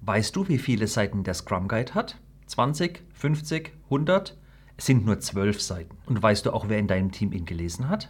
Weißt du, wie viele Seiten der Scrum Guide hat? 20, 50, 100? Es sind nur 12 Seiten. Und weißt du auch, wer in deinem Team ihn gelesen hat?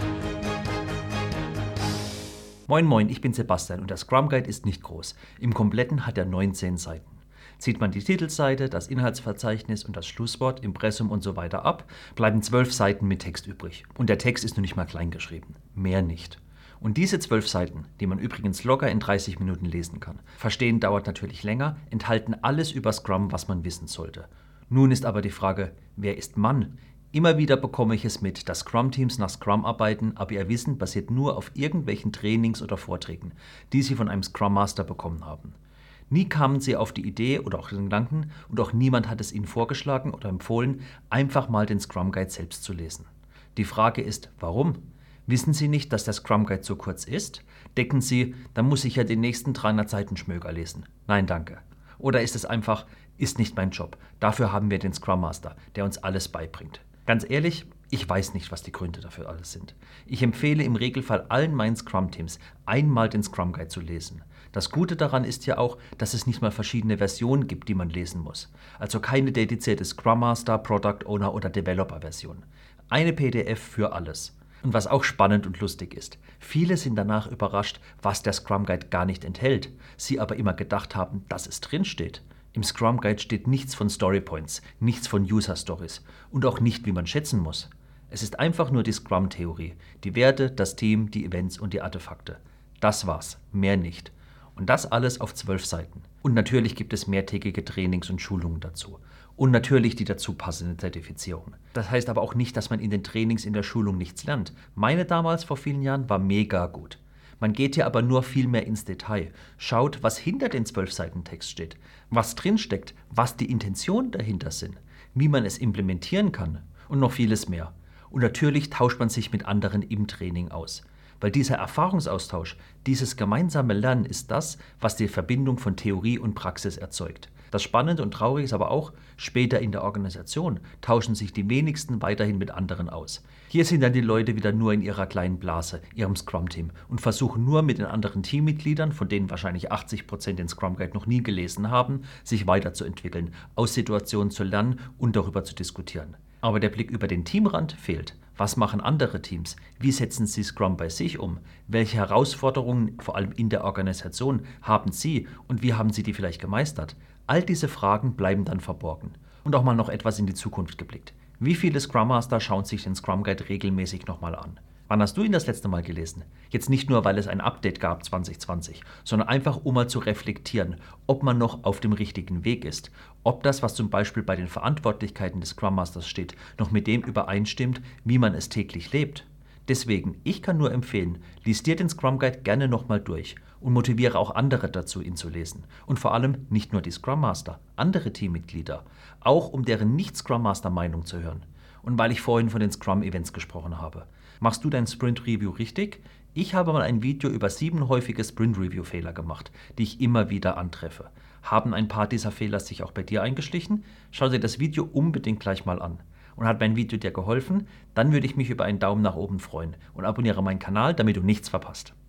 Moin moin, ich bin Sebastian und der Scrum Guide ist nicht groß. Im Kompletten hat er 19 Seiten. Zieht man die Titelseite, das Inhaltsverzeichnis und das Schlusswort, Impressum und so weiter ab, bleiben 12 Seiten mit Text übrig. Und der Text ist noch nicht mal klein geschrieben. Mehr nicht. Und diese 12 Seiten, die man übrigens locker in 30 Minuten lesen kann, verstehen dauert natürlich länger, enthalten alles über Scrum, was man wissen sollte. Nun ist aber die Frage, wer ist Mann? Immer wieder bekomme ich es mit, dass Scrum-Teams nach Scrum arbeiten, aber ihr Wissen basiert nur auf irgendwelchen Trainings oder Vorträgen, die sie von einem Scrum Master bekommen haben. Nie kamen sie auf die Idee oder auch den Gedanken und auch niemand hat es ihnen vorgeschlagen oder empfohlen, einfach mal den Scrum Guide selbst zu lesen. Die Frage ist, warum? Wissen Sie nicht, dass der Scrum Guide so kurz ist? Denken Sie, dann muss ich ja den nächsten 300 Seiten Schmöker lesen. Nein, danke. Oder ist es einfach, ist nicht mein Job. Dafür haben wir den Scrum Master, der uns alles beibringt. Ganz ehrlich, ich weiß nicht, was die Gründe dafür alles sind. Ich empfehle im Regelfall allen meinen Scrum-Teams, einmal den Scrum Guide zu lesen. Das Gute daran ist ja auch, dass es nicht mal verschiedene Versionen gibt, die man lesen muss. Also keine dedizierte Scrum Master, Product Owner oder Developer Version. Eine PDF für alles. Und was auch spannend und lustig ist, viele sind danach überrascht, was der Scrum Guide gar nicht enthält, sie aber immer gedacht haben, dass es drin steht. Im Scrum Guide steht nichts von Storypoints, nichts von User Stories und auch nicht, wie man schätzen muss. Es ist einfach nur die Scrum-Theorie, die Werte, das Team, die Events und die Artefakte. Das war's, mehr nicht. Und das alles auf 12 Seiten. Und natürlich gibt es mehrtägige Trainings und Schulungen dazu. Und natürlich die dazu passenden Zertifizierungen. Das heißt aber auch nicht, dass man in den Trainings in der Schulung nichts lernt. Meine damals vor vielen Jahren war mega gut. Man geht hier aber nur viel mehr ins Detail, schaut, was hinter den 12 Seiten Text steht, was drinsteckt, was die Intentionen dahinter sind, wie man es implementieren kann und noch vieles mehr. Und natürlich tauscht man sich mit anderen im Training aus. Weil dieser Erfahrungsaustausch, dieses gemeinsame Lernen ist das, was die Verbindung von Theorie und Praxis erzeugt. Das Spannende und Traurige ist aber auch, später in der Organisation tauschen sich die wenigsten weiterhin mit anderen aus. Hier sind dann die Leute wieder nur in ihrer kleinen Blase, ihrem Scrum-Team und versuchen nur mit den anderen Teammitgliedern, von denen wahrscheinlich 80% den Scrum Guide noch nie gelesen haben, sich weiterzuentwickeln, aus Situationen zu lernen und darüber zu diskutieren. Aber der Blick über den Teamrand fehlt. Was machen andere Teams? Wie setzen sie Scrum bei sich um? Welche Herausforderungen, vor allem in der Organisation, haben sie und wie haben sie die vielleicht gemeistert? All diese Fragen bleiben dann verborgen. Und auch mal noch etwas in die Zukunft geblickt. Wie viele Scrum Master schauen sich den Scrum Guide regelmäßig nochmal an? Wann hast du ihn das letzte Mal gelesen? Jetzt nicht nur, weil es ein Update gab 2020, sondern einfach, um mal zu reflektieren, ob man noch auf dem richtigen Weg ist. Ob das, was zum Beispiel bei den Verantwortlichkeiten des Scrum Masters steht, noch mit dem übereinstimmt, wie man es täglich lebt. Deswegen, ich kann nur empfehlen, lies dir den Scrum Guide gerne nochmal durch und motiviere auch andere dazu, ihn zu lesen. Und vor allem nicht nur die Scrum Master, andere Teammitglieder, auch um deren Nicht-Scrum Master Meinung zu hören. Und weil ich vorhin von den Scrum Events gesprochen habe. Machst du dein Sprint Review richtig? Ich habe mal ein Video über 7 häufige Sprint Review Fehler gemacht, die ich immer wieder antreffe. Haben ein paar dieser Fehler sich auch bei dir eingeschlichen? Schau dir das Video unbedingt gleich mal an. Und hat mein Video dir geholfen? Dann würde ich mich über einen Daumen nach oben freuen und abonniere meinen Kanal, damit du nichts verpasst.